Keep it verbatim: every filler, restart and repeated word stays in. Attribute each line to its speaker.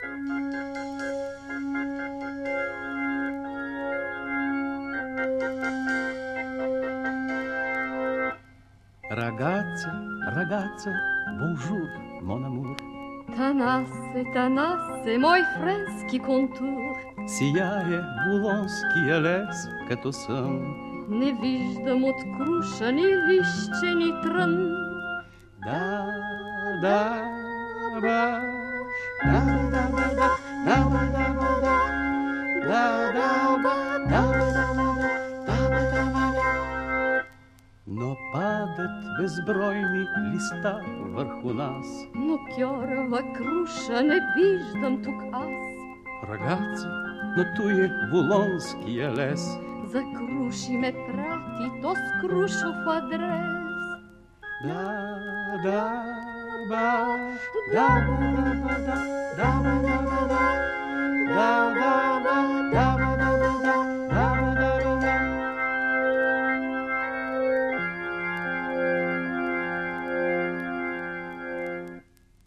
Speaker 1: Ragazza, ragazza, bonjour, mon amour.
Speaker 2: Танасе, танасе, мой френски контур.
Speaker 1: Сияе булонския лес като сън.
Speaker 2: Не виждам от круша ни лище, ни трън.
Speaker 1: Да, да, ба, да, да, ба, да, да, ба, да, ба, да, да, да, ба, да, ба, да, ба, да, ба, да, ба, да. Но падат безбройни листа върху нас.
Speaker 2: Но кьорава круша не виждам тук аз.
Speaker 1: Ragazzi, но ту е булонския лес.
Speaker 2: За круши ме прати, то с крушов адрес.
Speaker 1: Да, да, ба, да, ба, да, ба, да, да, ба,